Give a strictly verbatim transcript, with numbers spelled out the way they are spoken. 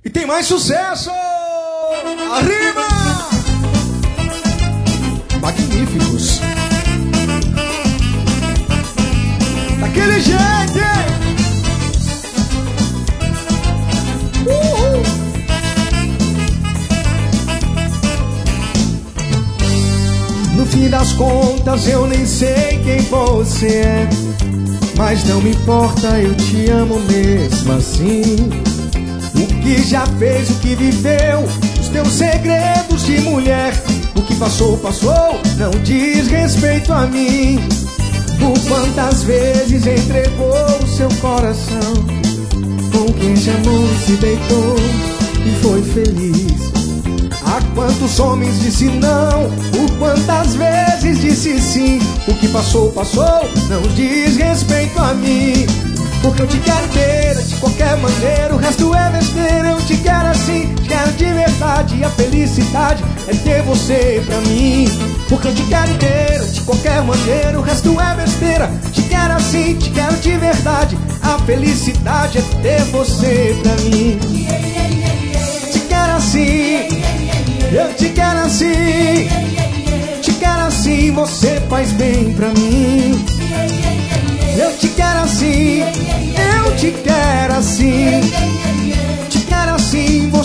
E tem mais sucesso! Arriba! Magníficos! Daquele jeito! Uhul. No fim das contas eu nem sei quem você é, mas não me importa, eu te amo mesmo assim. O que já fez, o que viveu, os teus segredos de mulher, o que passou, passou, não diz respeito a mim. Por quantas vezes entregou o seu coração, com quem se amou e se deitou e foi feliz. A quantos homens disse não, por quantas vezes disse sim. O que passou, passou, não diz respeito a mim. Porque eu te quero inteira, de qualquer maneira, o resto é besteira. Eu te quero assim, te quero de verdade, e a felicidade é ter você pra mim. Porque eu te quero inteira, de qualquer maneira, o resto é besteira. Te quero assim, te quero de verdade, a felicidade é ter você pra mim. Te quero assim, eu te quero assim, te quero assim, você faz bem pra mim. Eu te quero assim, eu te quero assim, te quero assim,